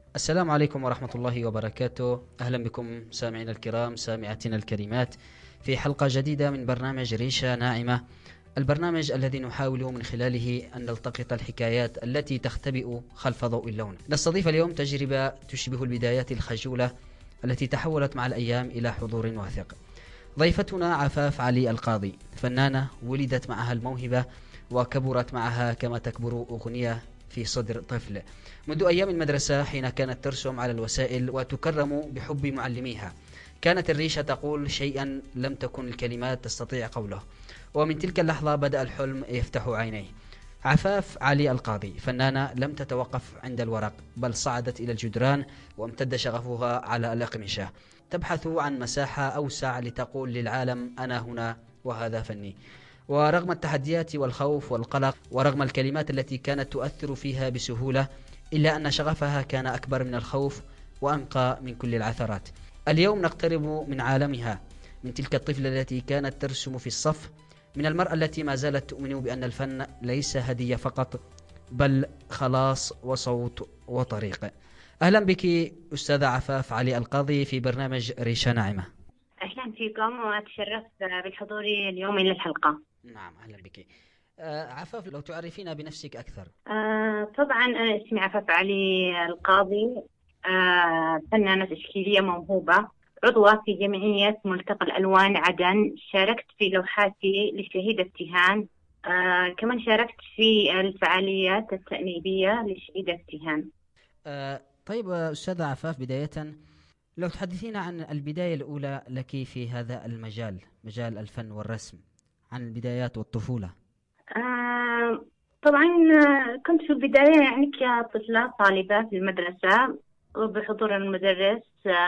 السلام عليكم ورحمة الله وبركاته. أهلا بكم سامعينا الكرام، سامعاتنا الكريمات، في حلقة جديدة من برنامج ريشة ناعمة، البرنامج الذي نحاول من خلاله أن نلتقط الحكايات التي تختبئ خلف ضوء اللون. نستضيف اليوم تجربة تشبه البدايات الخجولة التي تحولت مع الأيام إلى حضور واثق. ضيفتنا عفاف علي القاضي، فنانة ولدت معها الموهبة وكبرت معها كما تكبر أغنية في صدر طفل. منذ أيام المدرسة حين كانت ترسم على الوسائل وتكرم بحب معلميها، كانت الريشة تقول شيئا لم تكن الكلمات تستطيع قوله، ومن تلك اللحظة بدأ الحلم يفتح عينيه. عفاف علي القاضي فنانة لم تتوقف عند الورق، بل صعدت إلى الجدران وامتد شغفها على الأقمشة، تبحث عن مساحة أوسع لتقول للعالم أنا هنا وهذا فني. ورغم التحديات والخوف والقلق، ورغم الكلمات التي كانت تؤثر فيها بسهولة، إلا أن شغفها كان أكبر من الخوف وأنقى من كل العثرات. اليوم نقترب من عالمها، من تلك الطفلة التي كانت ترسم في الصف، من المرأة التي ما زالت تؤمن بأن الفن ليس هدية فقط، بل خلاص وصوت وطريق. أهلا بك أستاذة عفاف علي القاضي في برنامج ريشة ناعمة. أهلا فيكم وأتشرف بالحضور اليوم إلى الحلقة. نعم، أهلا بك. عفاف، لو تعرفينا بنفسك أكثر. طبعا أنا اسمي عفاف علي القاضي. فنانة تشكيلية موهوبة، عضوة في جمعية ملتقى الألوان عدن. شاركت في لوحاتي لشهيد ابتهان. كمان شاركت في الفعاليات التأنيبية لشهيد ابتهان. طيب أستاذة عفاف، بداية لو تحدثينا عن البداية الأولى لك في هذا المجال، مجال الفن والرسم، عن البدايات والطفولة. طبعا كنت في البداية يعني كطفلة طالبة في المدرسة، وبحضور المدرس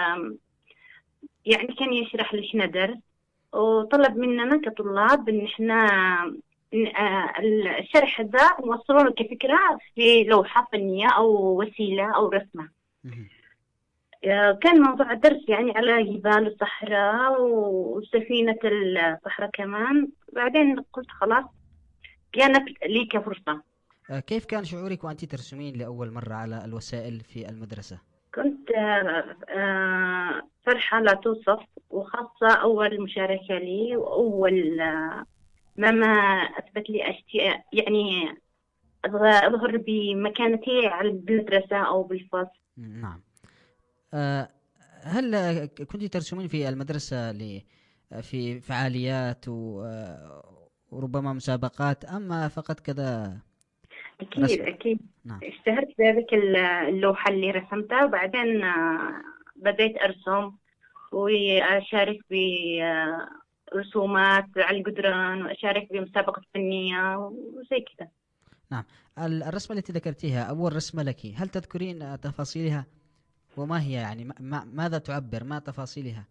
يعني كان يشرح ليش ندرس، وطلب مننا كطلاب إن إحنا الشرح ذا نوصله له كفكرة في لوحة فنية أو وسيلة أو رسمة. مهم. كان موضوع الدرس يعني على جبال الصحراء وسفينة الصحراء كمان. بعدين قلت خلاص، كانت لي كفرصة. كيف كان شعورك وأنت ترسمين لأول مرة على الوسائل في المدرسة؟ كنت فرحة لا توصف، وخاصة أول مشاركة لي وأول ما أثبت لي أشياء يعني أظهر بمكانتي على المدرسة أو بالفصل. نعم. آه، هل كنت ترسمين في المدرسة في فعاليات وربما مسابقات، أما فقط كذا أكيد رسم؟ أكيد. نعم. اشتهرت بذلك اللوحة اللي رسمتها، وبعدين بديت أرسم وأشارك برسومات على الجدران، وأشارك بمسابقة فنية وزي كذا. نعم. الرسمة التي ذكرتيها، أول رسمة لك، هل تذكرين تفاصيلها؟ وما هي يعني ماذا تعبر، ما تفاصيلها؟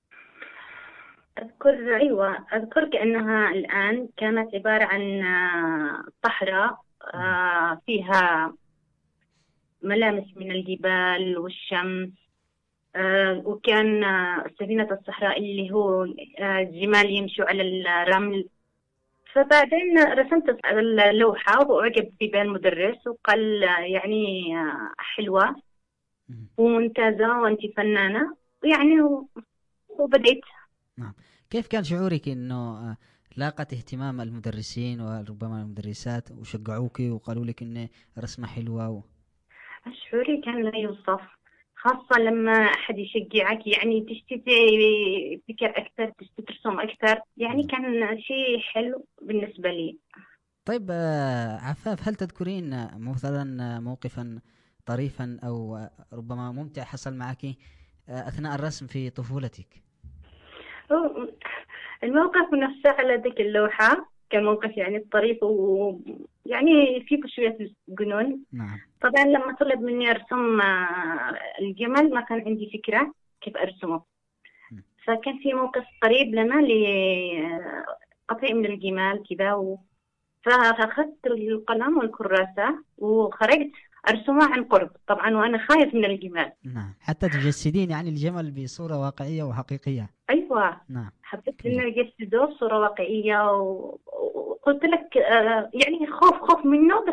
أذكر، أيوة أذكر كأنها الآن كانت عبارة عن صحراء مهم. فيها ملامس من الجبال والشمس. وكان سفينة الصحراء اللي هو الجمال يمشوا على الرمل. فبعدين رسمت اللوحة وأعجب بها المدرس، وقال يعني حلوة مهم. وممتازة وأنت فنانة يعني. وبديت. نعم. كيف كان شعورك انه لاقت اهتمام المدرسين وربما المدرسات وشجعوك وقالوا لك ان رسمة حلوة شعوري كان لا يوصف، خاصة لما أحد يشجعك يعني تشتي فكر أكثر، تشتي ترسم أكثر، يعني نعم. كان شيء حلو بالنسبة لي. طيب عفاف، هل تذكرين مثلا موقفا طريفا او ربما ممتع حصل معك اثناء الرسم في طفولتك؟ هو الموقف نفسه على ذيك اللوحة كان موقف يعني طريف، ويعني فيه شوية جنون. نعم. طبعا لما طلب مني أرسم الجمل، ما كان عندي فكرة كيف أرسمه. م. فكان في موقف قريب لنا لقطيع من الجمال كذا فأخذت القلم والكراسة وخرجت أرسمه عن قرب، طبعا وأنا خايف من الجمال. نعم، حتى تجسدين يعني الجمل بصورة واقعية وحقيقية. أيوة، نعم. حبيت إن كملي. أجسده بصورة واقعية وقلت لك يعني خوف منه، بس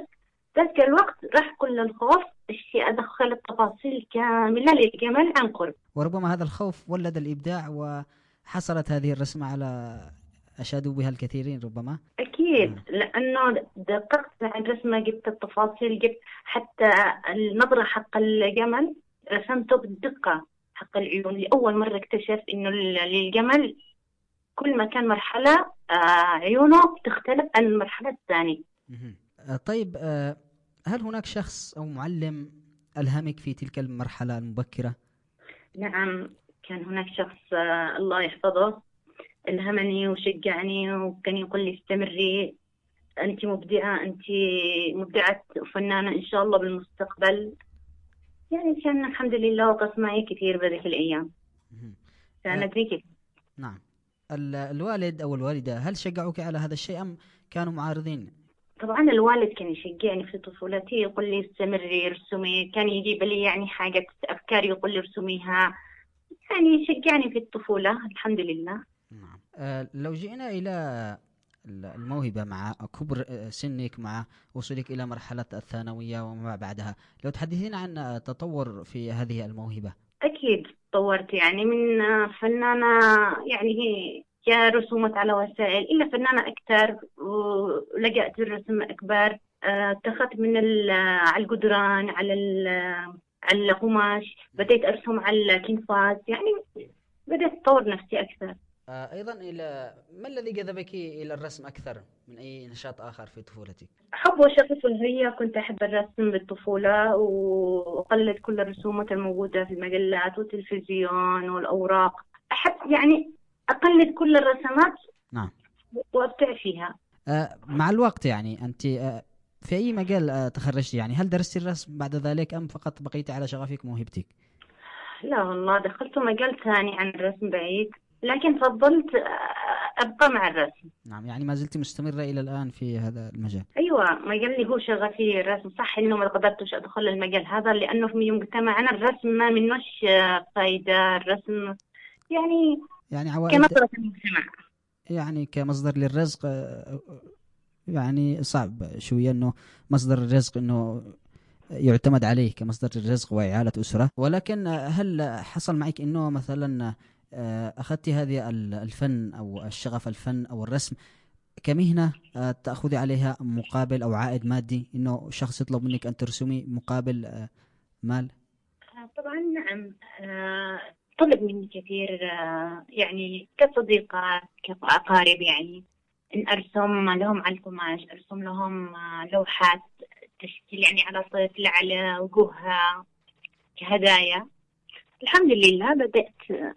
ذاك الوقت راح كل الخوف، الشيء أدخل التفاصيل كاملة للجمال عن قرب. وربما هذا الخوف ولد الإبداع، وحصلت هذه الرسمة على أشادوا بها الكثيرين ربما. أكيد، لأنه دققت مع الرسمة، جبت التفاصيل، جبت حتى النظرة حق الجمل رسمته بالدقة، حق العيون. لأول مرة اكتشف إنه للجمل كل ما كان مرحلة عيونه بتختلف عن المرحلة الثانية. طيب، هل هناك شخص أو معلم ألهمك في تلك المرحلة المبكرة؟ نعم، كان هناك شخص الله يحفظه ألهمني وشجعني، وكان يقول لي استمري، أنت مبدعة، أنت مبدعة وفنانة إن شاء الله بالمستقبل. يعني كان الحمد لله وقف معي كثير بهذه الأيام، كان أدري كيف. نعم. الوالد أو الوالدة هل شجعوك على هذا الشيء أم كانوا معارضين؟ طبعا الوالد كان يشجعني في طفولتي، يقول لي استمري ارسمي، كان يجيب لي يعني حاجة أفكار يقول لي ارسميها، يعني يشجعني في الطفولة الحمد لله. نعم. لو جئنا إلى الموهبة مع كبر سنك، مع وصولك إلى مرحلة الثانوية وما بعدها، لو تحدثين عن تطور في هذه الموهبة. أكيد تطورت، يعني من فنانة يعني هي يا رسومات على وسائل إلا فنانة أكثر، ولجأت الرسم أكبر. اتخذت من على الجدران، على القماش، بديت أرسم على الكنفاس، يعني بديت أطور نفسي أكثر. أيضا ما الذي جذبك إلى الرسم أكثر من أي نشاط آخر في طفولتك؟ حب وشغف هي، كنت أحب الرسم بالطفولة، وأقلد كل الرسومات الموجودة في المجلات والتلفزيون والأوراق. أحب يعني أقلد كل الرسمات. نعم. وأبدع فيها. مع الوقت يعني أنت في أي مجال تخرجت؟ يعني هل درست الرسم بعد ذلك أم فقط بقيت على شغفك موهبتك؟ لا والله، دخلت مجال ثاني عن الرسم بعيد، لكن فضلت أبقى مع الرسم. نعم، يعني ما زلت مستمرة إلى الآن في هذا المجال. أيوة، مجال اللي هو شغفي الرسم. صح إنه ما قدرتش أدخل المجال هذا لأنه في مجتمعنا الرسم ما منوش فايدة. الرسم يعني عوائد، كنظرة المجتمع، يعني كمصدر للرزق، يعني صعب شوية أنه مصدر الرزق أنه يعتمد عليه كمصدر الرزق وإعالة أسرة. ولكن هل حصل معك أنه مثلا أخذت هذه الفن أو الشغف الفن أو الرسم كمهنة تأخذي عليها مقابل أو عائد مادي، أنه شخص يطلب منك أن ترسمي مقابل مال؟ طبعا نعم. طلب مني كثير، يعني كصديقات كأقارب، يعني إن أرسم لهم على القماش، أرسم لهم لوحات تشكيل يعني على طفل، على وجوهها كهدايا. الحمد لله بدأت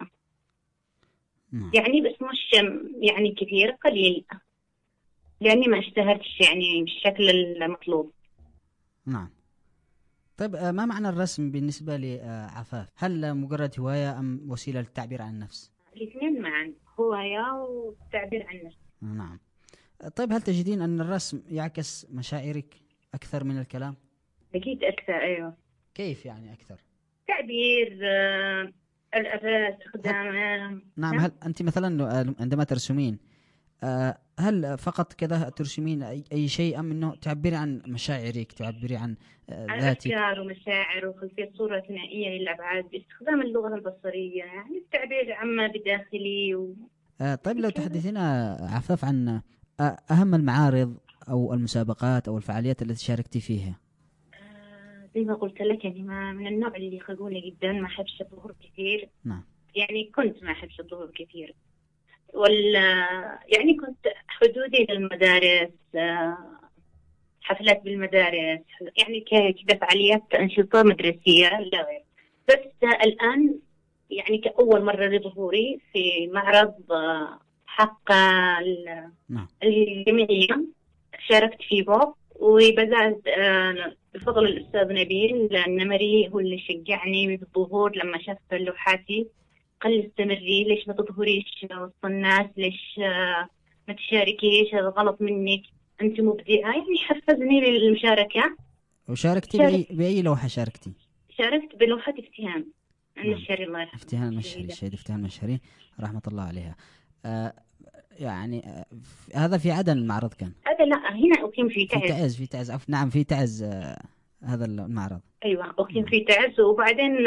يعني، بس مش يعني كثير، قليل، لأني ما اشتهرتش يعني بالشكل المطلوب. نعم. طيب، ما معنى الرسم بالنسبة لعفاف؟ هل مجرد هواية أم وسيلة للتعبير عن النفس؟ الاثنين معا، هواية والتعبير عن النفس. نعم. طيب، هل تجدين أن الرسم يعكس مشاعرك أكثر من الكلام؟ أكيد أكثر، أيوة. كيف يعني أكثر؟ تعبير، استخدام. نعم. هل أنت مثلا عندما ترسمين هل فقط كذا ترسمين أي شيء أم أنه تعبري عن مشاعرك، تعبري عن ذاتك؟ أفكار ومشاعر وخلفية صورة ثنائية للأبعاد باستخدام اللغة البصرية، يعني التعبير عما بداخلي طيب، لو تحدثينا عفاف عن أهم المعارض أو المسابقات أو الفعاليات التي شاركتي فيها. زي ما قلت لك، يعني ما من النوع اللي خجولة جدا، ما أحبش الظهور كثير. نعم. يعني كنت ما أحبش الظهور كثير، يعني كنت حدودي للمدارس، حفلات بالمدارس، يعني كده فعاليات أنشطة مدرسية لا غير. بس الآن يعني كأول مرة لظهوري في معرض حق الجمعية، شاركت فيه وبدأت بفضل الأستاذ نبيل النمري، هو اللي شجعني بالظهور لما شاف لوحاتي. قال لي استمري، ليش ما تظهريش وسط الناس، ليش ما تشاركيش، هذا غلط منك، أنت مبدعة، يعني حفزني للمشاركة. وشاركتي بأي لوحة شاركتي؟ شاركت بلوحة افتهام المشهري، الله يرحمه. افتهام المشهري، الشهيد افتهام المشهري رحمة الله عليها. يعني هذا في عدن المعرض كان؟ هذا لا، هنا أقيم في في تعز عفوا. نعم في تعز هذا المعرض. أيوة أقيم في تعز. وبعدين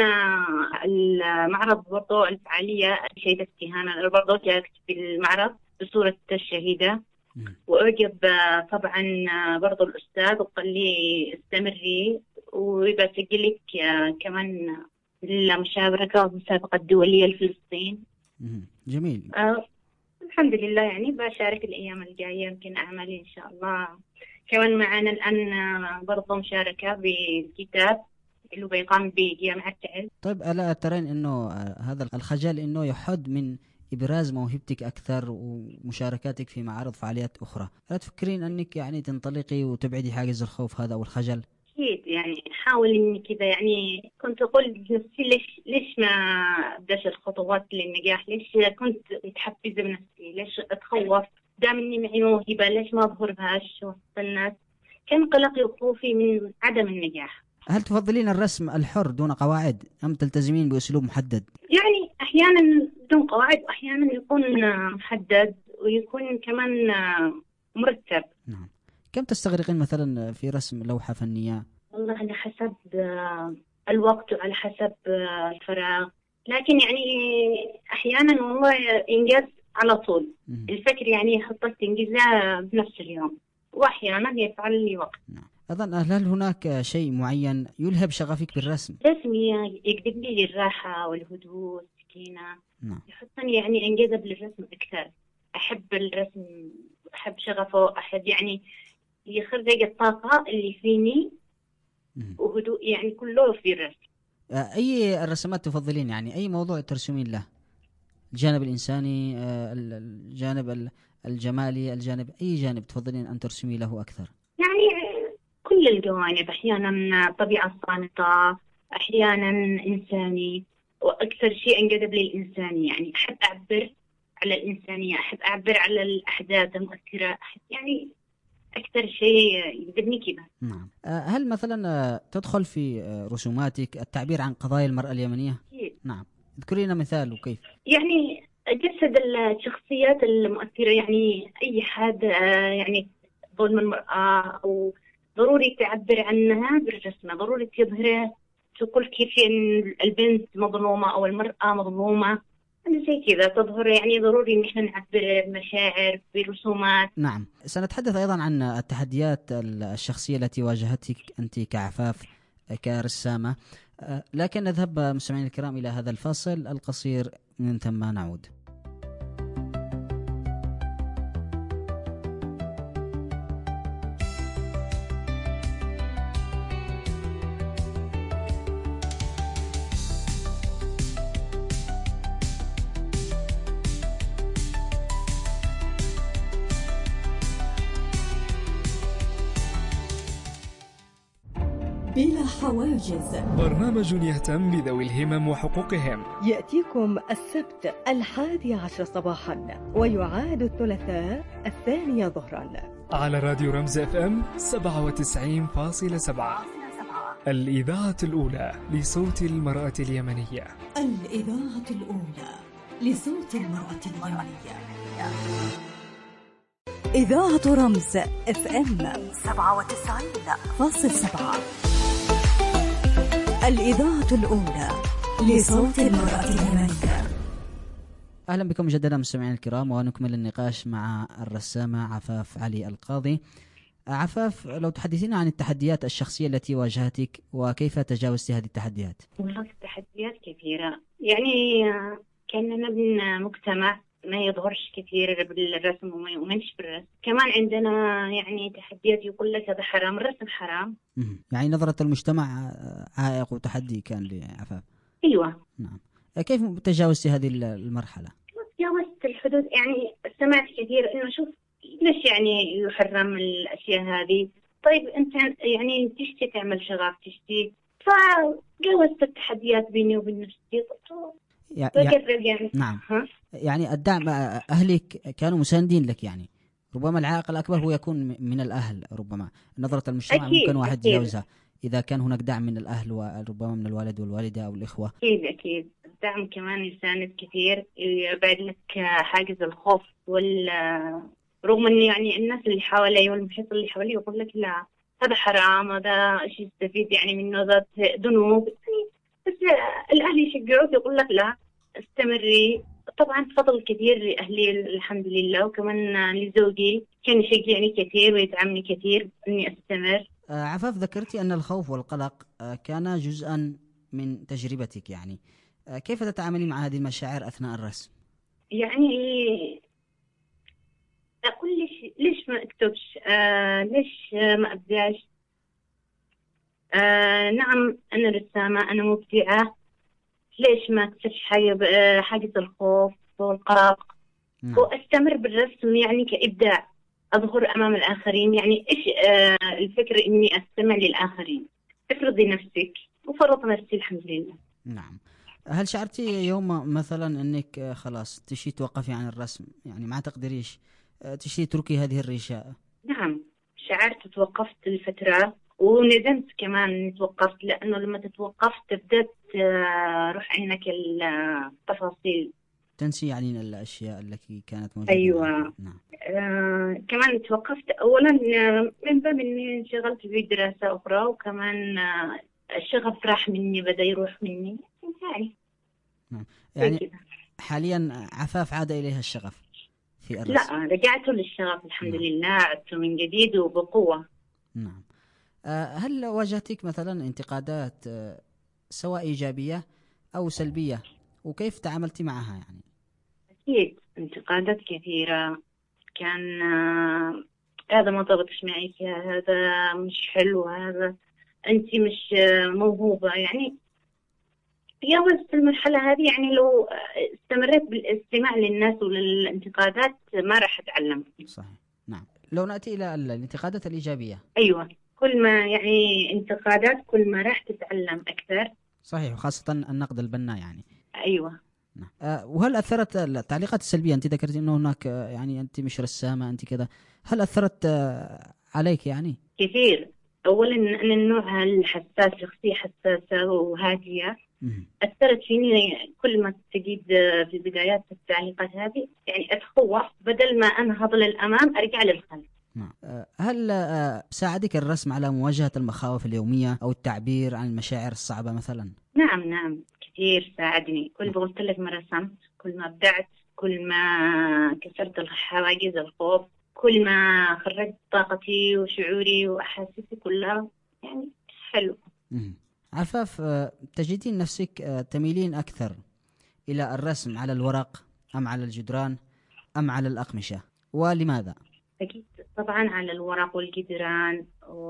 المعرض برضو الفعالية شهيدة استهانة برضو جاءت في المعرض بصورة الشهيدة. وأعجب طبعا برضو الأستاذ وقال لي استمري ويبقى سجلك كمان المشاركة والمسابقة الدولية لفلسطين. جميل. الحمد لله، يعني بشارك الأيام الجاية يمكن أعمالي إن شاء الله. كمان معنا الآن برضو مشاركة بالكتاب اللي بيقام بجامعة تعز. طيب ألا ترين إنه هذا الخجل إنه يحد من إبراز موهبتك أكثر ومشاركاتك في معارض فعاليات أخرى؟ لا تفكرين أنك يعني تنطلقي وتبعدي حاجز الخوف هذا أو الخجل؟ أكيد، يعني حاول إني كذا، يعني كنت أقول لنفسي ليش ما أبدأش الخطوات للنجاح؟ ليش كنت متحفزة بنفسي؟ ليش أتخوف؟ دام إني معي موهبة ليش ما أظهرهاش وسط الناس؟ كان قلقي وخوفي من عدم النجاح. هل تفضلين الرسم الحر دون قواعد أم تلتزمين بأسلوب محدد؟ يعني أحيانا بدون قواعد وأحيانا يكون محدد ويكون كمان مرتب. نعم. كم تستغرقين مثلا في رسم لوحة فنية؟ والله على حسب الوقت وعلى حسب الفراغ، لكن يعني أحيانا والله إنجاز على طول. الفكر يعني خطة تنجزها بنفس اليوم، وأحيانا يفعل لي وقت. نعم. أظن هل هناك شيء معين يلهب شغفك بالرسم؟ رسمي يجذب لي الراحة والهدوء والسكينة. نعم. يحطني يعني أنجذب للرسم أكثر. أحب الرسم، أحب شغفه، أحب يعني يخرج الطاقة اللي فيني وهدوء، يعني كله في الرسم. أي الرسمات تفضلين؟ يعني أي موضوع ترسمين له؟ الجانب الإنساني، الجانب الجمالي، الجانب أي جانب تفضلين أن ترسمي له أكثر؟ يعني كل الجوانب، أحيانا طبيعة صامتة، أحيانا إنساني، وأكثر شيء انجذب للإنساني. يعني أحب أعبر على الإنسانية، أحب أعبر على الأحداث المؤثرة، أحب يعني أكثر شيء يجذبني كذا. نعم. هل مثلا تدخل في رسوماتك التعبير عن قضايا المرأة اليمنية؟ نعم. اذكرينا مثال وكيف. يعني جسد الشخصيات المؤثرة، يعني أي حد يعني ظلم المرأة أو ضروري تعبر عنها بالرسمة، ضروري تظهره، تقول كيف البنت مظلومة أو المرأة مظلومة، يعني زي كذا تظهر. يعني ضروري إن احنا نعبر بمشاعر برسومات. نعم. سنتحدث أيضا عن التحديات الشخصية التي واجهتك أنت كعفاف كرسامة، لكن نذهب مستمعين الكرام إلى هذا الفاصل القصير، من ثم نعود. بلا حواجز، برنامج يهتم بذوي الهمم وحقوقهم، يأتيكم السبت 11 صباحا ويعاد الثلاثاء 2 ظهرا على راديو رمز FM 97.7، الإذاعة الأولى لصوت المرأة اليمنية. الإذاعة الأولى لصوت المرأة اليمنية. إذاعة رمز FM 97.7، الإذاعة الأولى لصوت المرأة اليمنية. أهلا بكم مجددا مستمعين الكرام، ونكمل النقاش مع الرسامة عفاف علي القاضي. عفاف، لو تحدثينا عن التحديات الشخصية التي واجهتك وكيف تجاوزت هذه التحديات؟ والله التحديات كثيرة، يعني كأننا من مجتمع ما يظهرش كثير بالرسم وما يؤمنش بالرسم. كمان عندنا يعني تحديات يقول لك هذا حرام، الرسم حرام. يعني نظرة المجتمع عائق وتحدي كان لعفاف. أيوة. نعم. كيف تجاوزت هذه المرحلة؟ تجاوزت الحدود، يعني سمعت كثير إنه شوف ليش يعني يحرم الأشياء هذه، طيب أنت يعني تشتي تعمل شغف تشتي، فجاوزت التحديات بيني وبين نفسي. يعني نعم. يعني الدعم، أهلك كانوا مساندين لك؟ يعني ربما العائق الأكبر هو يكون من الأهل، ربما نظرة المجتمع أكيد ممكن واحد أكيد. يتجاوزها إذا كان هناك دعم من الأهل وربما من الوالد والوالدة أو الإخوة. أكيد أكيد. الدعم كمان يساند كثير، يبعد لك حاجز الخوف رغم إن يعني الناس اللي حوالي والمحيط اللي حوالي يقول لك لا هذا حرام، هذا إيش يستفيد يعني منه، ذات ذنوب يعني. بس الأهل يشجعوك، يقول لك لا استمري. طبعا فضل كثير لأهلي الحمد لله، وكمان لزوجي كان يشجعني كثير ويدعمني كثير إني أستمر. عفاف، ذكرتي أن الخوف والقلق كان جزءا من تجربتك، يعني كيف تتعاملي مع هذه المشاعر أثناء الرسم؟ يعني أقول ليش ما أكتبش، ليش ما أبداش. نعم أنا رسامة، أنا مبدعة، ليش ما أكتبش حاجة الخوف والقلق. نعم. وأستمر بالرسم يعني كإبداع، أظهر أمام الآخرين. يعني إيش الفكرة إني أستمع للآخرين، افرضي نفسك وفرض نفسي الحمد لله. نعم. هل شعرتي يوم مثلا أنك خلاص تشي توقفي عن الرسم، يعني ما تقدريش تشي تركي هذه الريشة؟ نعم شعرت، توقفت لفترة وندمت كمان إني توقفت، لأنه لما تتوقف تبدأ تروح عينك التفاصيل، تنسي يعني الأشياء التي كانت موجودة. أيوة. نعم. كمان توقفت أولا من باب إني انشغلت بدراسة أخرى، وكمان الشغف راح مني، بدأ يروح مني نعم. يعني حاليا عفاف عاد إليها الشغف في الرسم؟ لا، رجعت للشغف الحمد نعم. لله، عدت من جديد وبقوة. نعم. هل واجهتك مثلا انتقادات سواء إيجابية أو سلبية، وكيف تعاملتي معها يعني؟ أكيد انتقادات كثيرة، كان هذا ما ضبطش معي، هذا مش حلو، هذا أنت مش موهوبة. يعني تجاوزت المرحلة هذه، يعني لو استمريت بالاستماع للناس وللانتقادات ما راح أتعلم. صحيح. نعم. لو نأتي إلى الانتقادات الإيجابية. أيوة، كل ما يعني انتقادات كل ما راح تتعلم أكثر. صحيح، وخاصة النقد البناء يعني. أيوة. نعم. وهل أثرت التعليقات السلبية؟ أنت ذكرت أنه هناك يعني أنت مش رسامة، أنت كذا، هل أثرت عليك يعني؟ كثير. أولا أنا النوع الحساس، شخصية حساسة وهادية، أثرت فيني. كل ما تجد في بدايات التعليقات هذه يعني أتخوف، بدل ما أنهض للأمام أرجع للخلف. هل ساعدك الرسم على مواجهة المخاوف اليومية أو التعبير عن المشاعر الصعبة مثلا؟ نعم كثير ساعدني. كل ما قلت لك ما رسمت، كل ما أبدعت، كل ما كسرت الحواجز الخوف، كل ما خرجت طاقتي وشعوري وأحاسيسي كلها، يعني حلو. عفاف، تجدين نفسك تميلين أكثر إلى الرسم على الورق أم على الجدران أم على الأقمشة، ولماذا؟ أكيد طبعا على الورق والجدران،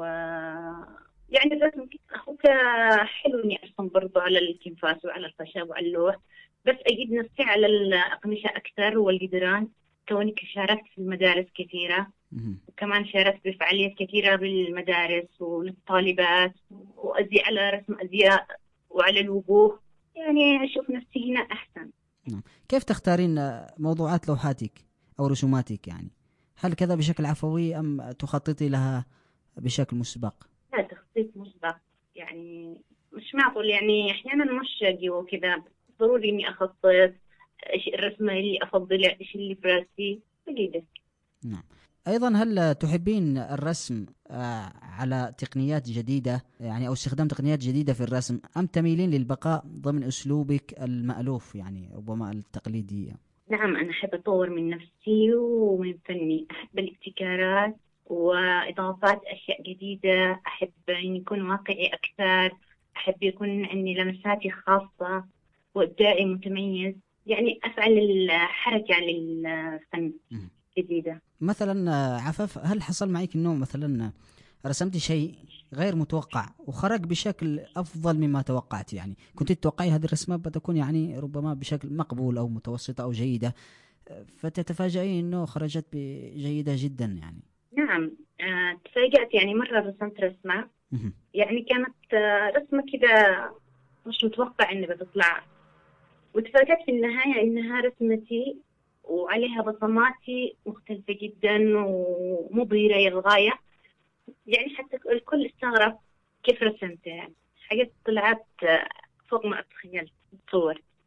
يعني الرسم أخوك حلو إني أرسم برضو على الكنفاس وعلى الخشب وعلى اللوح، بس أجد نفسي على الأقمشة أكثر والجدران، كوني شاركت في المدارس كثيرة، وكمان شاركت بفعاليات كثيرة بالمدارس وللطالبات، وأزي على رسم أزياء وعلى الوجوه، يعني أشوف نفسي هنا أحسن. كيف تختارين موضوعات لوحاتك أو رسوماتك يعني؟ هل كذا بشكل عفوي أم تخططي لها بشكل مسبق؟ لا، تخطيط مسبق، يعني مش معقول. يعني أحيانا مش جو كذا، ضروري إني أخطط إيش الرسمة اللي أفضلها، إيش اللي في راسي بجيدة. نعم. أيضا هل تحبين الرسم على تقنيات جديدة يعني، أو استخدام تقنيات جديدة في الرسم، أم تميلين للبقاء ضمن أسلوبك المألوف يعني ربما التقليدي؟ نعم، أنا أحب أطور من نفسي ومن فني، أحب الابتكارات وإضافات أشياء جديدة، أحب أن يكون واقعي أكثر، أحب يكون عندي لمساتي خاصة وإبداعي متميز، يعني أفعل الحركة للفن جديدة. مثلا عفاف، هل حصل معك أنه مثلا رسمتي شيء غير متوقع وخرج بشكل أفضل مما توقعت؟ يعني كنت تتوقعي هذه الرسمة بتكون يعني ربما بشكل مقبول أو متوسطة أو جيدة، فتتفاجئين أنه خرجت بجيدة جدا يعني. نعم، تفاجأت. يعني مرة رسمت رسمة يعني كانت رسمة كذا مش متوقع إنها بتطلع، وتفاجأت في النهاية إنها رسمتي وعليها بصماتي مختلفة جدا ومبهرة للغاية. يعني حتى الكل استغرب كيف رسمت، يعني حاجات طلعت فوق ما أتخيلت. تصور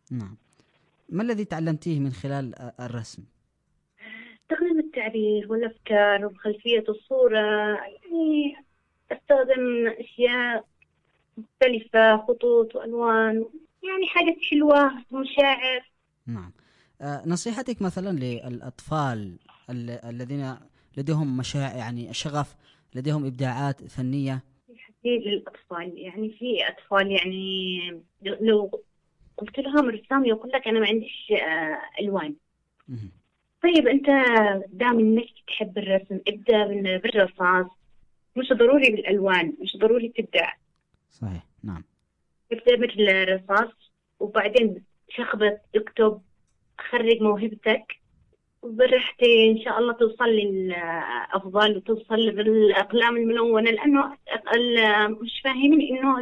نعم. ما الذي تعلمتيه من خلال الرسم؟ استخدم التعبير والأفكار وخلفية الصورة، يعني أستخدم أشياء مختلفة، خطوط وألوان، يعني حاجة حلوة ومشاعر. نعم. نصيحتك مثلا للأطفال الذين لديهم مشاعر، يعني شغف، لديهم إبداعات فنية؟ حكي للأطفال، يعني في أطفال يعني لو قلت لهم رسام يقول لك أنا ما عنديش ألوان. مهم. طيب أنت دام إنك تحب الرسم ابدأ بالرصاص، مش ضروري بالألوان، مش ضروري تبدع. صحيح. نعم. ابدأ بالرصاص وبعدين شخبط اكتب، خرج موهبتك وبرحتي إن شاء الله توصل للأفضل وتوصل بالأقلام الملونة، لأنه مش فاهمين إنه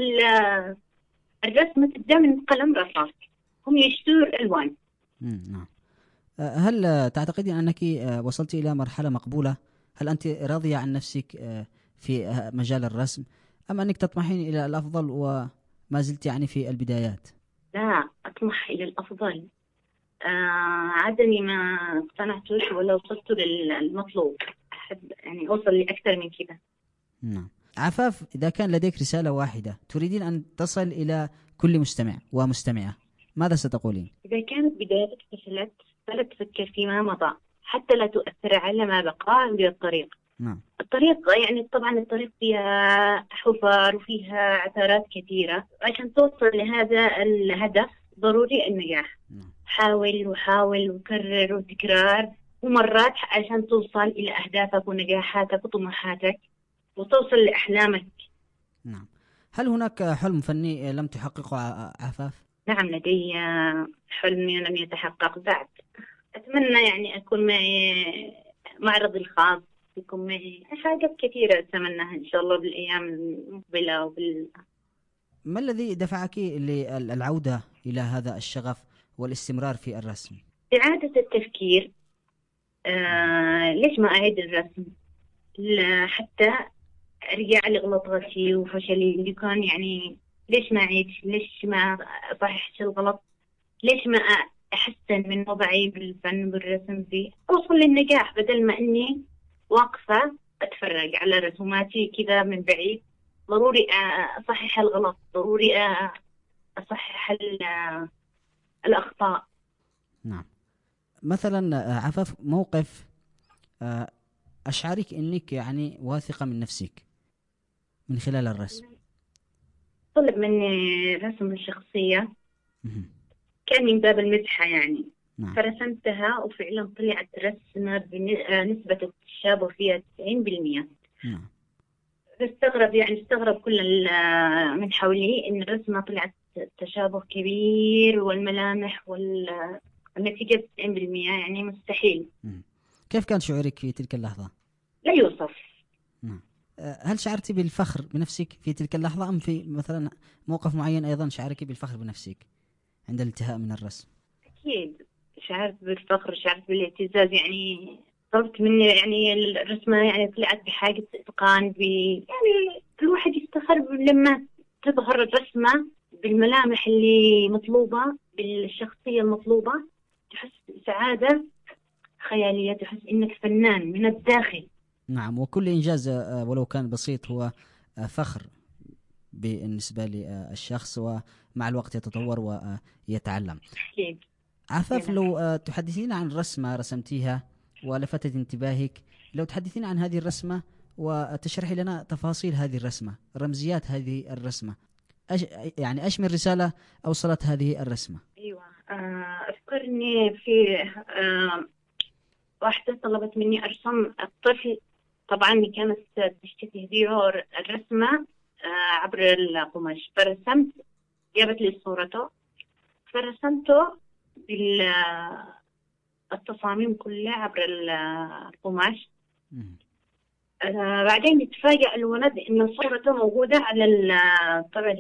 الرسم تبدأ من قلم رصاص، هم يشتروا الألوان. نعم. هل تعتقدين أنك وصلت إلى مرحلة مقبولة؟ هل أنت راضية عن نفسك في مجال الرسم، أم أنك تطمحين إلى الأفضل وما زلت يعني في البدايات؟ لا، أطمح إلى الأفضل. عدني ما اقتنعتوش ولا وصلت للمطلوب، أحب يعني أوصل لأكثر من كده. نعم. عفاف، إذا كان لديك رسالة واحدة تريدين أن تصل إلى كل مستمع ومستمعة، ماذا ستقولين؟ إذا كانت بدايتك فشلت فلا تفكر فيما مضى حتى لا تؤثر على ما بقى بالطريق. نعم. الطريق يعني طبعا الطريق فيها حفر وفيها عثرات كثيرة، عشان توصل لهذا الهدف ضروري النجاح. نعم. حاول وحاول وكرر وتكرار ومرات عشان توصل إلى أهدافك ونجاحاتك وطموحاتك وتوصل لأحلامك. نعم. هل هناك حلم فني لم تحققه عفاف؟ نعم، لدي حلمي لم يتحقق بعد. أتمنى يعني أكون معي معرض الخاص، يكون معي حاجات كثيرة أتمناها إن شاء الله بالأيام المقبلة ما الذي دفعك للعودة إلى هذا الشغف والاستمرار في الرسم؟ إعادة التفكير. ليش ما أعيد الرسم؟ حتى أرجع لغلطاتي وفشلي اللي كان، يعني ليش ما أعيد؟ ليش ما أصحح الغلط؟ ليش ما أحسن من وضعي بالفن بالرسم دي أوصل للنجاح، بدل ما إني واقفة أتفرج على رسوماتي كذا من بعيد. ضروري أصحح الغلط، ضروري أصحح الأخطاء. نعم. مثلا عفاف، موقف أشعرك أنك يعني واثقة من نفسك من خلال الرسم؟ طلب مني رسم الشخصية، كان من باب المزحة يعني. نعم. فرسمتها وفعلا طلعت رسمة بنسبة التشابه فيها 90%. نعم. استغرب كل من حولي إن الرسمة طلعت تشابه كبير والملامح والنتيجة 90%، يعني مستحيل. كيف كان شعورك في تلك اللحظة؟ لا يوصف. نعم. هل شعرتي بالفخر بنفسك في تلك اللحظة، أم في مثلا موقف معين أيضا شعرك بالفخر بنفسك عند الانتهاء من الرسم؟ أكيد شعرت بالفخر، شعرت بالاعتزاز، يعني طلبت مني يعني الرسمة يعني طلعت بحاجة إتقان يعني الواحد يستغرب لما تظهر الرسمة بالملامح اللي مطلوبة بالشخصية المطلوبة، تحس سعادة خيالية، تحس إنك فنان من الداخل. نعم. وكل إنجاز ولو كان بسيط هو فخر بالنسبة للشخص، ومع الوقت يتطور ويتعلم. أكيد. عفاف، لو تحدثين عن رسمة رسمتيها ولفتت انتباهك، لو تحدثين عن هذه الرسمة وتشرحي لنا تفاصيل هذه الرسمة، رمزيات هذه الرسمة، يعني أيش من رسالة أوصلت هذه الرسمة؟ أيوة. أذكرني في واحدة طلبت مني أرسم الطفل، طبعا كانت تشتكي فيه الرسمة عبر القماش، فرسمت، جابت لي صورته فرسمته بالتصاميم كلها عبر القماش. بعدين يتفاجأ الولد إن صورته موجودة على طبعا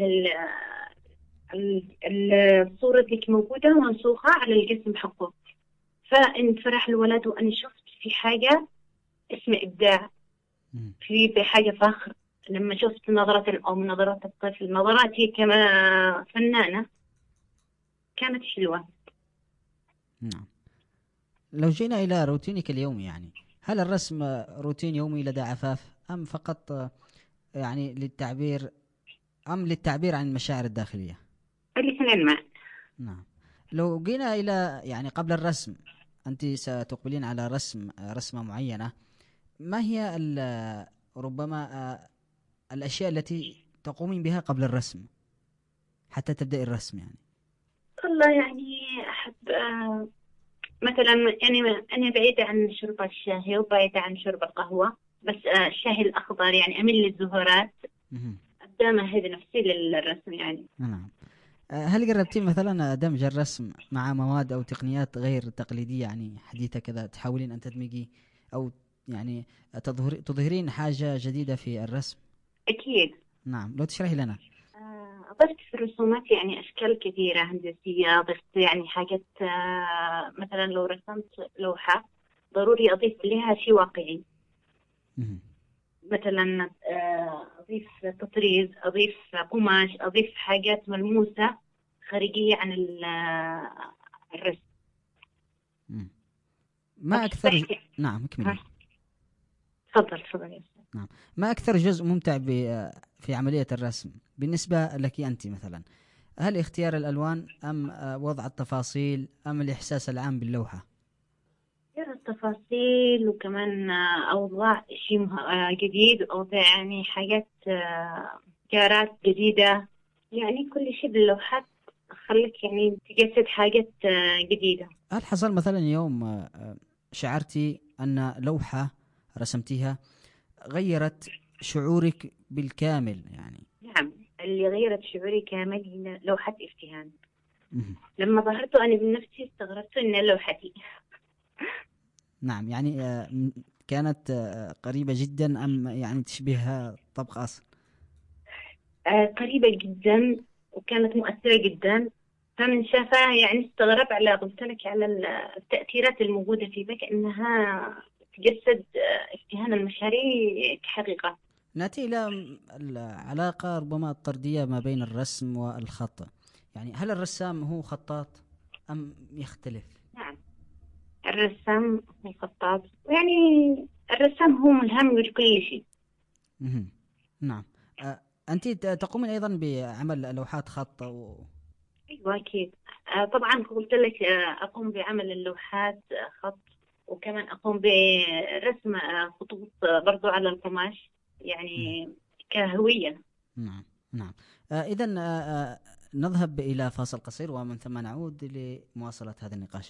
الصورة اللي موجودة منسوخة على الجسم حقه. فانفرح الولد وأنا شفت في حاجة اسم إبداع، في حاجة فخر لما شفت نظرة الأم، نظرة الطفل، نظراتي كما فنانة. كانت حلوة. نعم. لو جينا إلى روتينك اليومي، يعني هل الرسم روتين يومي لدى عفاف أم فقط يعني للتعبير عن المشاعر الداخلية؟ الاثنين معا. نعم. لو جينا إلى يعني قبل الرسم، أنت ستقبلين على رسمة معينة، ما هي ربما الأشياء التي تقومين بها قبل الرسم حتى تبدأ الرسم يعني؟ والله يعني أحب مثلا يعني أنا بعيدة عن شرب الشاي وبعيدة عن شرب القهوة، بس الشاي الأخضر يعني أميل للزهورات. أبدأ أمهد نفسي للرسم يعني. نعم. هل جربتي مثلا دمج الرسم مع مواد أو تقنيات غير تقليدية، يعني حديثة كذا، تحاولين أن تدمجي أو يعني تظهرين حاجة جديدة في الرسم؟ أكيد. نعم، لو تشرحي لنا. ضفت في الرسومات يعني أشكال كثيرة هندسية، ضفت يعني حاجات مثلا لو رسمت لوحة ضروري أضيف لها شيء واقعي. مثلا أضيف تطريز، أضيف قماش، أضيف حاجات ملموسة خارجية عن الرسم. ما أكثر نعم، اكملي. تفضل. نعم. ما أكثر جزء ممتع في عملية الرسم بالنسبة لك أنت مثلا؟ هل اختيار الألوان أم وضع التفاصيل أم الإحساس العام باللوحة؟ اختيار التفاصيل، وكمان أوضاع شيء جديد، أوضاع يعني حاجات كارات جديدة، يعني كل شيء باللوحات خليك يعني تجسد حاجات جديدة. هل حصل مثلا يوم شعرتي أن لوحة رسمتيها غيرت شعورك بالكامل يعني؟ نعم، اللي غيرت شعوري كامل هي لوحة افتهان. لما ظهرت أنا بنفسي استغربت إن لوحتي. نعم، يعني كانت قريبة جدا أم يعني تشبه طبق أصل؟ قريبة جدا وكانت مؤثرة جدا، فمن شافها يعني استغرب على قلت لك على التأثيرات الموجودة في بك إنها تجسد افتهان المشاريع كحقيقة. نأتي إلى العلاقة ربما الطردية ما بين الرسم والخط، يعني هل الرسام هو خطاط أم يختلف؟ نعم، الرسام هو خطاط، يعني الرسام هو ملهم بكل شيء. نعم. أنت تقومين أيضا بعمل لوحات خط أيوة أكيد. طبعا قلت لك أقوم بعمل اللوحات خط، وكمان أقوم برسم خطوط برضو على القماش يعني كهوية. نعم. إذن نذهب إلى فاصل قصير ومن ثم نعود لمواصلة هذا النقاش.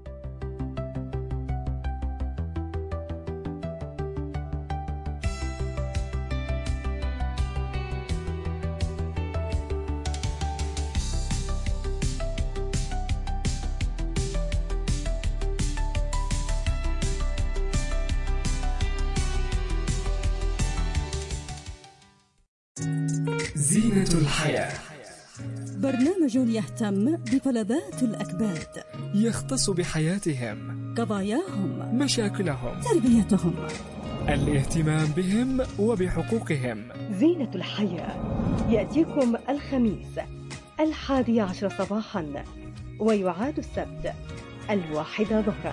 زينة الحياة، برنامج يهتم بفلذات الأكباد، يختص بحياتهم، قضاياهم، مشاكلهم، تربيتهم، الاهتمام بهم وبحقوقهم. زينة الحياة يأتيكم الخميس 11 صباحا، ويعاد السبت 1 ظهرا.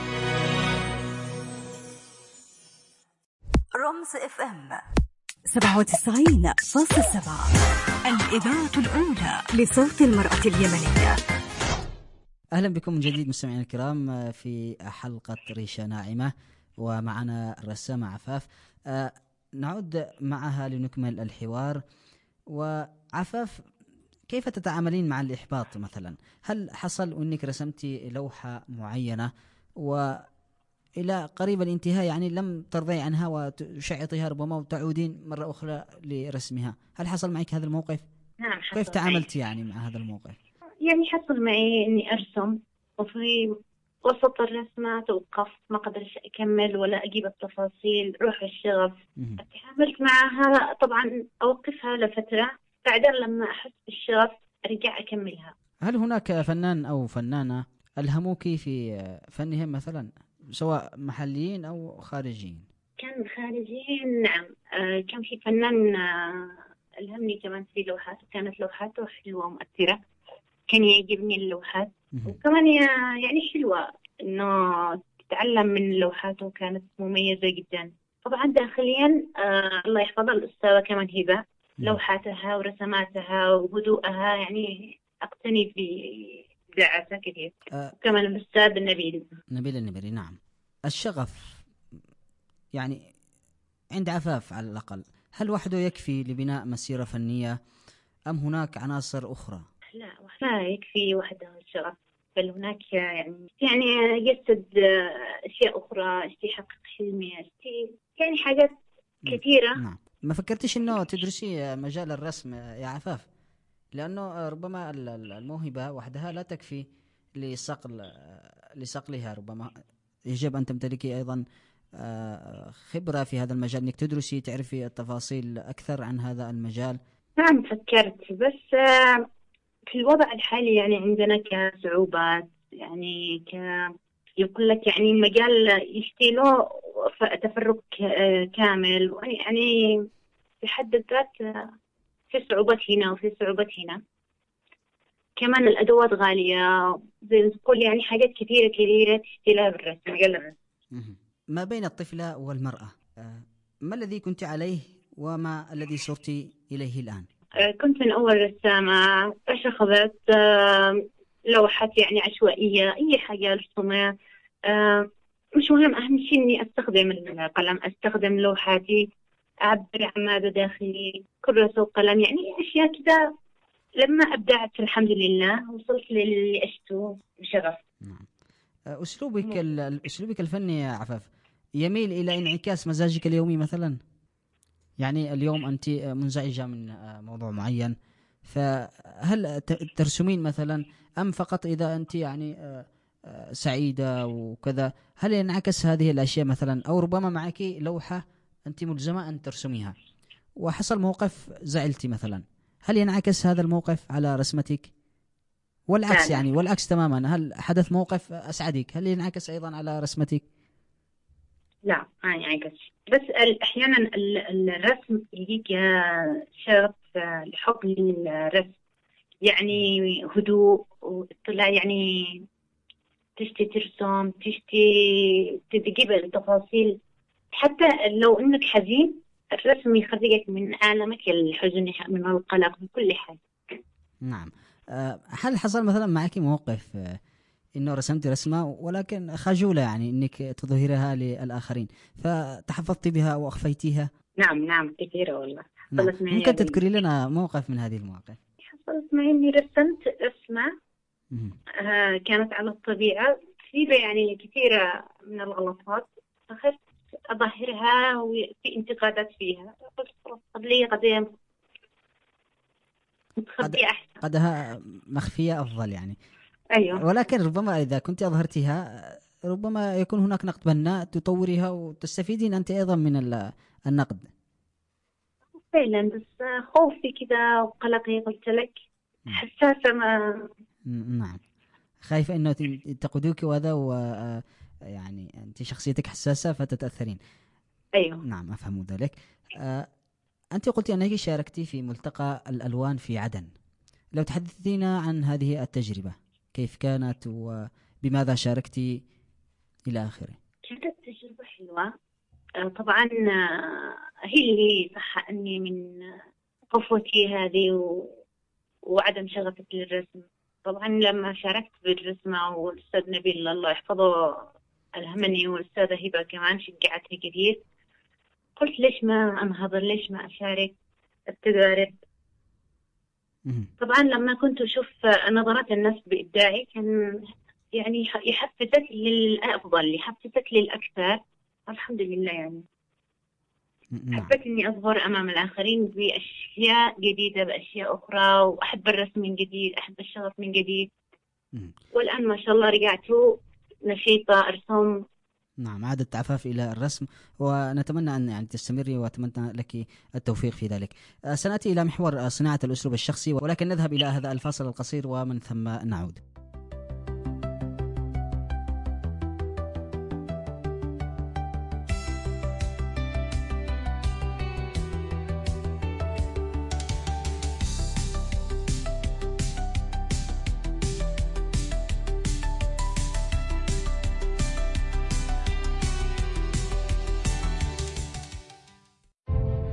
رمز FM 97.7، الإذاعة الأولى لصوت المرأة اليمنية. أهلا بكم من جديد مستمعينا الكرام في حلقة ريشة ناعمة، ومعنا الرسامة عفاف. نعود معها لنكمل الحوار. وعفاف، كيف تتعاملين مع الإحباط مثلا؟ هل حصل أنك رسمتي لوحة معينة وإلى قريب الانتهاء يعني لم ترضي عنها وتشعطيها ربما وتعودين مرة أخرى لرسمها؟ هل حصل معك هذا الموقف؟ نعم، حصل. كيف تعاملت يعني مع هذا الموقف؟ يعني حصل معي إني أرسم وفي وسط الرسمة توقف، ما قدرش أكمل ولا أجيب التفاصيل، روح الشغف. تعاملت معها طبعا، أوقفها لفترة، بعدين لما أحس بالشغف أرجع أكملها. هل هناك فنان أو فنانة ألهموك في فنهم مثلا، سواء محليين أو خارجيين؟ كان خارجيين، نعم. كان في فنان ألهمني كمان في لوحات، كانت لوحاته حلوة ومؤثرة. كان يعجبني اللوحات، مهم. وكمان يعني حلوة إنه تتعلم من لوحاته، كانت مميزة جدا. طبعا داخليا الله يحفظها الأستاذة كمان هبة، لوحاتها ورسماتها وهدوءها يعني أقتني بإبداعاتها كثير. وكمان الأستاذ نبيل النبيري. نعم. الشغف يعني عند عفاف على الأقل، هل وحده يكفي لبناء مسيرة فنية أم هناك عناصر أخرى؟ لا يكفي وحده الشغف، بل هناك يعني يجسد أشياء أخرى، يحقق حلمي، يعني حاجات كثيرة. نعم. ما فكرتش إنه تدرسي مجال الرسم يا عفاف؟ لأنه ربما الموهبة وحدها لا تكفي لصقلها، ربما يجب أن تمتلكي أيضا خبرة في هذا المجال، إنك تدرسي تعرفي التفاصيل أكثر عن هذا المجال. نعم فكرت، بس في الوضع الحالي يعني عندنا كصعوبات، يعني يقول لك يعني المجال يشتيله تفرق كامل، يعني في حد الذات في صعوبات هنا وفي صعوبات هنا. كمان الأدوات غالية، زي ما تقول يعني حاجات كثيرة تشتيلها بالرسم، مجال الرسم. ما بين الطفلة والمرأة، ما الذي كنت عليه وما الذي صرت إليه الآن؟ كنت من أول رسامة، أخذت لوحات يعني عشوائية، أي حاجة أرسمها مش مهم، أهم شيء إني أستخدم القلم، أستخدم لوحاتي، أعبر عن ماذا داخلي، كراسة وقلم، يعني أشياء كذا. لما أبدعت الحمد لله وصلت للي أشتو بشغف. نعم. أسلوبك الفني يا عفاف يميل إلى انعكاس مزاجك اليومي مثلا؟ يعني اليوم أنت منزعجة من موضوع معين، فهل ترسمين مثلا أم فقط إذا أنت يعني سعيدة وكذا؟ هل ينعكس هذه الأشياء مثلا؟ أو ربما معك لوحة أنت ملزمة أن ترسميها وحصل موقف زعلتي مثلا، هل ينعكس هذا الموقف على رسمتك؟ والعكس يعني، والعكس تماما، هل حدث موقف أسعدك هل ينعكس أيضا على رسمتك؟ لا ما ينعكس، بس أحيانا الرسم يجيك شغف لحب للرسم، يعني هدوء وطلع، يعني تشتي ترسم، تشتي تجيب التفاصيل، حتى لو انك حزين الرسم يخرجك من عالمك الحزن، من القلق، من كل حاجة. نعم. هل حصل مثلا معك موقف انه رسمت رسمة ولكن خجولة يعني انك تظهرها للآخرين فتحفظتي بها واخفيتيها؟ نعم كثيرة والله. نعم. ممكن تذكري لنا موقف من هذه المواقف؟ حصلت معي اني رسمت رسمة كانت على الطبيعة، كثيرة يعني كثيرة من الغلطات، أخذت أظهرها وفي انتقادات فيها، قلت خلاص قضية متخبية أحسن، قدها مخفية أفضل يعني. أيوة. ولكن ربما إذا كنت أظهرتها ربما يكون هناك نقد بناء تطورها وتستفيدين أنت أيضا من النقد. فعلا، بس خوفي كذا وقلقي قلت لك، حساسة ما. نعم، خايفة إنه تقودوك وهذا، يعني أنت شخصيتك حساسة فتتأثرين. أيوة. نعم أفهم ذلك. أنت قلت أنك شاركتي في ملتقى الألوان في عدن، لو تحدثينا عن هذه التجربة، كيف كانت وبماذا شاركتي إلى آخره؟ كانت تجربة حلوة طبعا، هي اللي صح أني من قفوتي هذه وعدم شغفي للرسم. طبعا لما شاركت بالرسمة والأستاذ نبيل الله يحفظه ألهمني، والأستاذة هبة كمان شجعتني كثير، قلت ليش ما أنهضر، ليش ما أشارك التجارب. طبعا لما كنت أشوف نظرات الناس بإبداعي كان يعني يحفزك للأفضل، يحفزك للأكثر. الحمد لله يعني حبيت إني أظهر أمام الآخرين بأشياء جديدة، بأشياء أخرى، وأحب الرسم من جديد، أحب الشغف من جديد. والآن ما شاء الله رجعت نشيطة أرسم. نعم، عادت عفاف إلى الرسم، ونتمنى أن يعني تستمري، وأتمنى لك التوفيق في ذلك. سنأتي إلى محور صناعة الأسلوب الشخصي، ولكن نذهب إلى هذا الفاصل القصير ومن ثم نعود.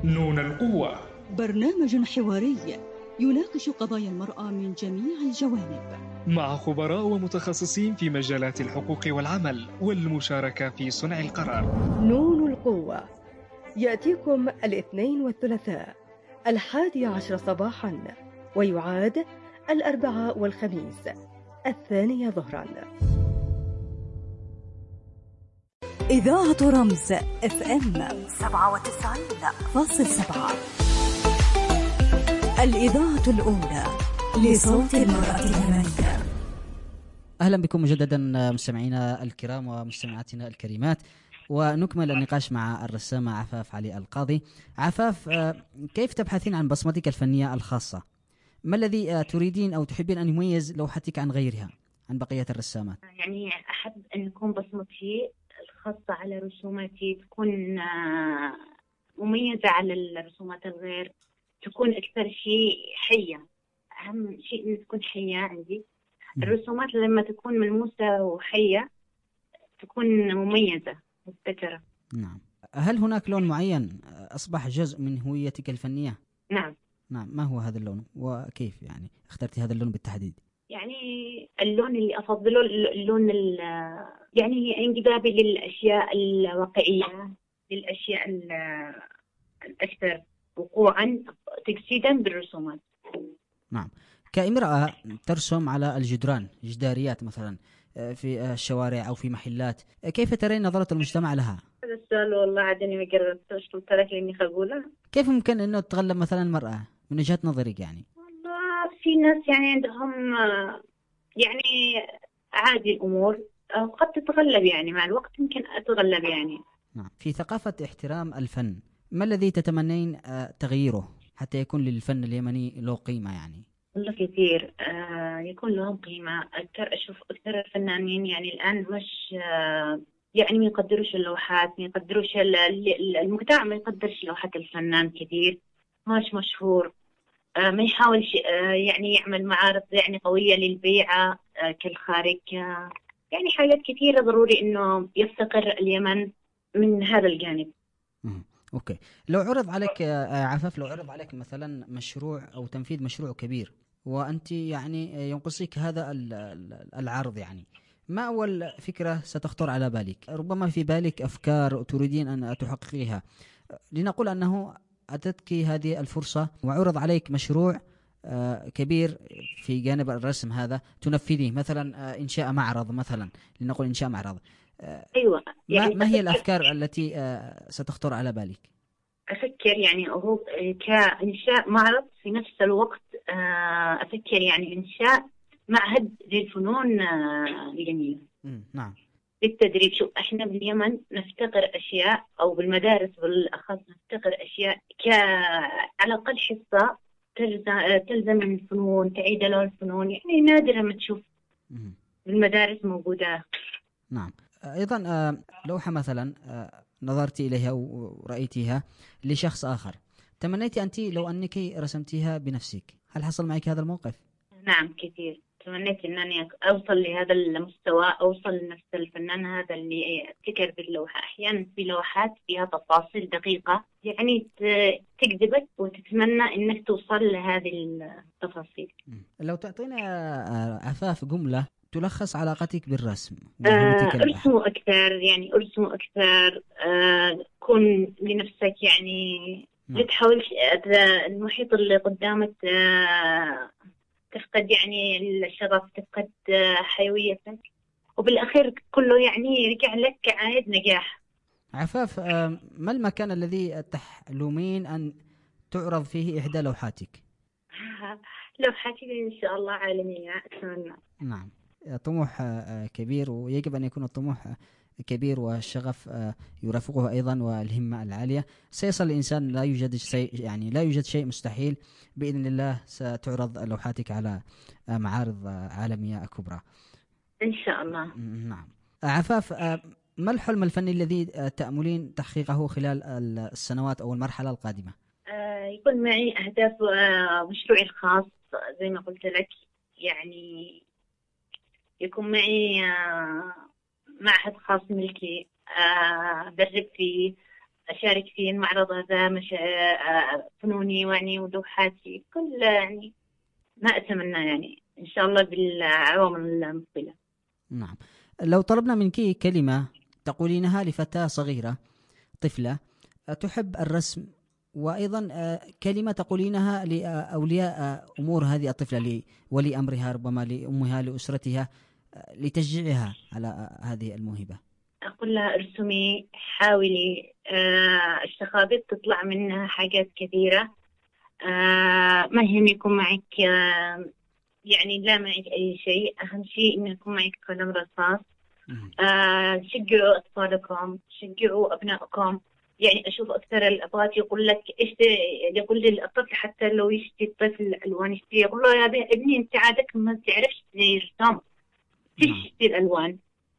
نون القوة. برنامج حواري يناقش قضايا المرأة من جميع الجوانب، مع خبراء ومتخصصين في مجالات الحقوق والعمل والمشاركة في صنع القرار. نون القوة يأتيكم الاثنين والثلاثاء 11 صباحا، ويعاد الأربعاء والخميس 2 ظهرا. إذاعة رمز FM 97.7، الإذاعة الأولى لصوت المرأة اليمنية. أهلا بكم مجددا مستمعينا الكرام ومستمعاتنا الكريمات، ونكمل النقاش مع الرسامة عفاف علي القاضي. عفاف، كيف تبحثين عن بصمتك الفنية الخاصة؟ ما الذي تريدين أو تحبين أن يميز لوحتك عن غيرها، عن بقية الرسامات؟ يعني أحب أن يكون بصمتي الخاصة على رسوماتي تكون مميزة على الرسومات الغير، تكون أكثر شيء حية. أهم شيء أن تكون حية عندي. الرسومات لما تكون ملموسة وحية تكون مميزة مبتكرة. نعم. هل هناك لون معين أصبح جزء من هويتك الفنية؟ نعم. ما هو هذا اللون وكيف يعني اخترتي هذا اللون بالتحديد؟ يعني اللون اللي أفضله اللون يعني انجذابي للأشياء الواقعية، للأشياء الأكثر وقوعا تجسيدا بالرسومات. نعم. كامرأة ترسم على الجدران، جداريات مثلا في الشوارع أو في محلات، كيف ترين نظرة المجتمع لها؟ هذا السؤال والله عادني ما قررتش، قلت لك لاني خجولة. كيف ممكن انه تتغلب مثلا المرأة من وجهة نظرك يعني؟ والله في ناس يعني عندهم يعني عادي الامور، قد تتغلب يعني مع الوقت، يمكن اتغلب يعني. نعم. في ثقافة احترام الفن، ما الذي تتمنين تغييره حتى يكون للفن اليمني له قيمة يعني؟ والله كثير يكون لهم قيمة أكثر. أشوف أكثر الفنانين يعني الآن مش يعني ما يقدروش اللوحات، ما يقدروش المجتمع، ما يقدرش لوحات الفنان كثير، مش مشهور. ما يحاولش يعني يعمل معارض يعني قوية للبيعة كالخارج. يعني حاجات كثيرة ضروري إنه يفتقر اليمن من هذا الجانب. أوكي. لو عرض عليك عفاف، لو عرض عليك مثلا مشروع أو تنفيذ مشروع كبير وأنت يعني ينقصك هذا العرض، يعني ما أول فكرة ستخطر على بالك؟ ربما في بالك أفكار تريدين أن تحققيها. لنقول أنه أتتك هذه الفرصة وعرض عليك مشروع كبير في جانب الرسم هذا تنفذيه، مثلا إنشاء معرض، مثلا لنقول إنشاء معرض. أيوة. يعني ما هي الأفكار التي ستخطر على بالك؟ أفكر يعني هو كإنشاء معرض، في نفس الوقت أفكر يعني إنشاء معهد للفنون الجميلة. نعم. بالتدريب. شوف احنا باليمن نفتقر اشياء، او بالمدارس بالاخص نفتقر اشياء على الاقل حصه تلزم الفنون، تعيد له الفنون، يعني نادرا ما تشوف بالمدارس موجوده. نعم. ايضا لوحه مثلا نظرت اليها ورأيتيها لشخص اخر، تمنيتي انت لو انك رسمتيها بنفسك، هل حصل معك هذا الموقف؟ نعم كثير. تمنيت أنني أوصل لهذا المستوى، أوصل لنفس الفنان هذا اللي ابتكر باللوحة. أحيانا في لوحات فيها تفاصيل دقيقة يعني تجذبك وتتمنى أنك توصل لهذه التفاصيل. لو تعطينا عفاف جملة تلخص علاقتك بالرسم. ارسموا أكثر، يعني ارسموا أكثر، كن لنفسك يعني. لا تحاول المحيط اللي قدامك تفقد يعني الشغف، تفقد حيويتك، وبالأخير كله يعني يرجع لك كعائد نجاح. عفاف، ما المكان الذي تحلمين أن تعرض فيه إحدى لوحاتك؟ لوحاتي إن شاء الله عالمية أتمنى. نعم. طموح كبير، ويجب أن يكون الطموح كبير والشغف يرافقه أيضا والهمة العالية. سيصل الإنسان، لا يوجد شيء يعني لا يوجد شيء مستحيل. بإذن الله ستعرض لوحاتك على معارض عالمية كبرى إن شاء الله. نعم. عفاف، ما الحلم الفني الذي تأملين تحقيقه خلال السنوات أو المرحلة القادمة؟ يكون معي أهداف مشروعي الخاص زي ما قلت لك، يعني يكون معي معهد خاص ملكي أدرب فيه، أشارك في المعرض هذا فنوني يعني ولوحاتي كل يعني ما أتمنى يعني إن شاء الله بالعوام المقبلة. نعم. لو طلبنا منك كلمة تقولينها لفتاة صغيرة طفلة تحب الرسم، وأيضا كلمة تقولينها لأولياء أمور هذه الطفلة، لولي أمرها ربما لأمها لأسرتها، لتشجيعها على هذه الموهبة. أقول لها ارسمي، حاولي، الشخابيط تطلع منها حاجات كثيرة. ما يهم يكون معك يعني لا معك أي شيء، أهم شيء إنه يكون معك قلم رصاص. شجعوا أطفالكم، شجعوا أبنائكم. يعني أشوف أكثر الأبوات يقول لك يقول للطفل حتى لو يشتري الطفل ألوان يشتري، يقول له يا ابني أنت عادك ما تعرفش ترسم، تشتري الألوان.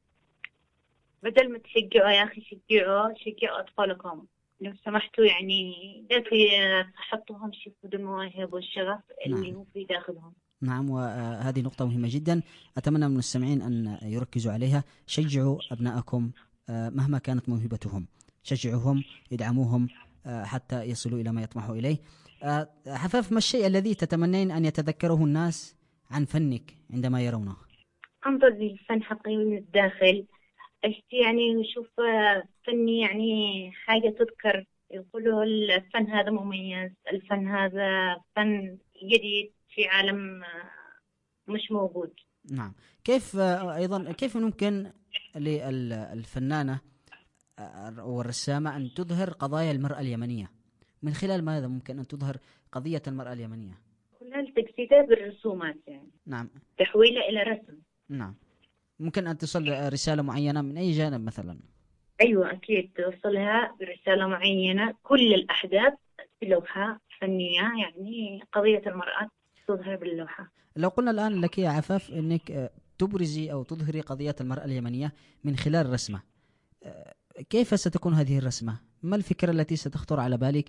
بدل ما تشجعوا يا أخي شجعوا أطفالكم لو سمحتوا، يعني لا تحطوهم يشوفوا المواهب والشغف اللي هو في داخلهم. نعم، وهذه نقطة مهمة جدا أتمنى من المستمعين أن يركزوا عليها. شجعوا أبنائكم مهما كانت موهبتهم، شجعوهم، ادعموهم حتى يصلوا إلى ما يطمحوا إليه. حفاف، ما الشيء الذي تتمنين أن يتذكره الناس عن فنك عندما يرونه؟ أنظر للفن حقيقي من الداخل، يعني شوف فني يعني حاجة تذكر، يقولوا الفن هذا مميز، الفن هذا فن جديد في عالم مش موجود. نعم. كيف أيضا كيف ممكن للفنانة والرسامة أن تظهر قضايا المرأة اليمنية؟ من خلال ماذا ممكن أن تظهر قضية المرأة اليمنية؟ خلال تجسيدها بالرسومات يعني. نعم. تحويلها إلى رسم. نعم. ممكن أن تصل رسالة معينة من أي جانب مثلا؟ أيوة أكيد توصلها برسالة معينة. كل الأحداث في لوحة فنية يعني قضية المرأة تظهر باللوحة. لو قلنا الآن لك يا عفاف أنك تبرزي أو تظهري قضية المرأة اليمنية من خلال رسمة، كيف ستكون هذه الرسمة؟ ما الفكرة التي ستخطر على بالك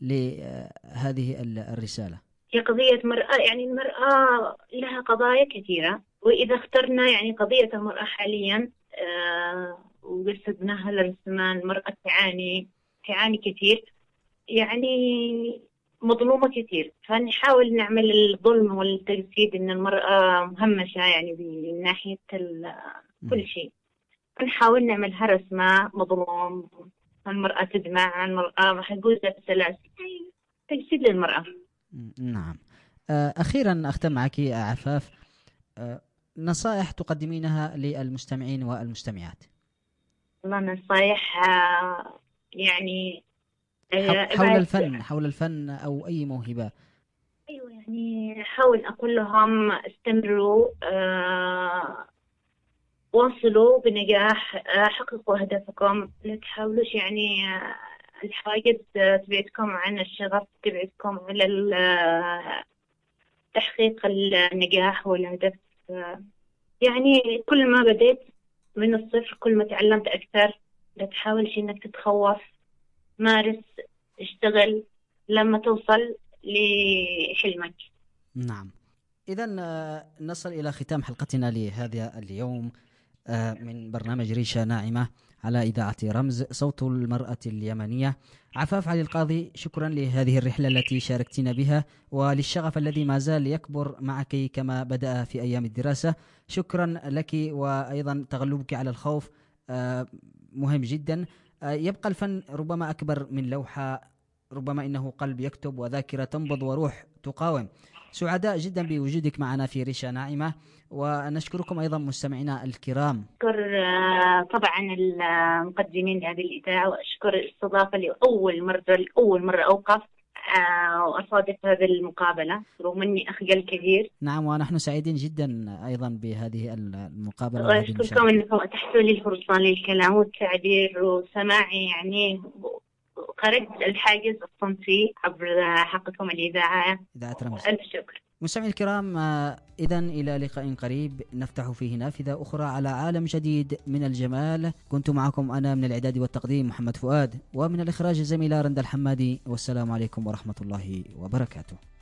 لهذه الرسالة؟ هي قضية مرأة، يعني المرأة لها قضايا كثيرة، وإذا اخترنا يعني قضية المرأة حاليا وقصدناها للرسمان، المرأة تعاني كثير، يعني مظلومة كثير، فنحاول نعمل الظلم والتجسيد إن المرأة مهمشة يعني من ناحية كل شيء، فنحاول نعملها رسمة مظلوم، المرأة تدمع، المرأة محجوزة بسلاسل، تجسيد للمرأة. نعم. أخيرا أختم معك يا عفاف، نصائح تقدمينها للمستمعين والمستمعات. والله نصائح يعني حول الفن أو أي موهبة. أيوة يعني حاول أقول لهم استمروا، واصلوا بنجاح، حققوا أهدافكم، لا تحاولوش يعني الحواجز تبعدكم عن الشغف، تبعدكم على تحقيق النجاح والهدف. يعني كل ما بديت من الصفر كل ما تعلمت أكثر، لا تحاولش إنك تتخوف، مارس، اشتغل لما توصل لحلمك. نعم. إذن نصل إلى ختام حلقتنا لهذا اليوم من برنامج ريشة ناعمة على إذاعة رمز صوت المرأة اليمنية. عفاف علي القاضي، شكرا لهذه الرحلة التي شاركتنا بها وللشغف الذي ما زال يكبر معك كما بدأ في أيام الدراسة. شكرا لك، وأيضا تغلبك على الخوف مهم جدا. يبقى الفن ربما أكبر من لوحة، ربما إنه قلب يكتب وذاكرة تنبض وروح تقاوم. سعداء جدا بوجودك معنا في ريشة ناعمة، ونشكركم أيضا مستمعينا الكرام. أشكر طبعا المقدمين لهذه الإذاعة، وأشكر الاستضافة لأول مرة أوقف وأصادف هذه المقابلة، رغم أني أخجل كثير. نعم، ونحن سعيدين جدا أيضا بهذه المقابلة. وأشكركم أنكم أتحتوا لي الفرصة للكلام والتعبير وسماعي، يعني خرجت الحاجز الصنفي عبر حقكم الإذاعة. إذاعة رمز. ألف شكر. مستمعي الكرام، إذن إلى لقاء قريب نفتح فيه نافذة أخرى على عالم جديد من الجمال. كنت معكم أنا من الإعداد والتقديم محمد فؤاد، ومن الإخراج الزميلة رند الحمادي، والسلام عليكم ورحمة الله وبركاته.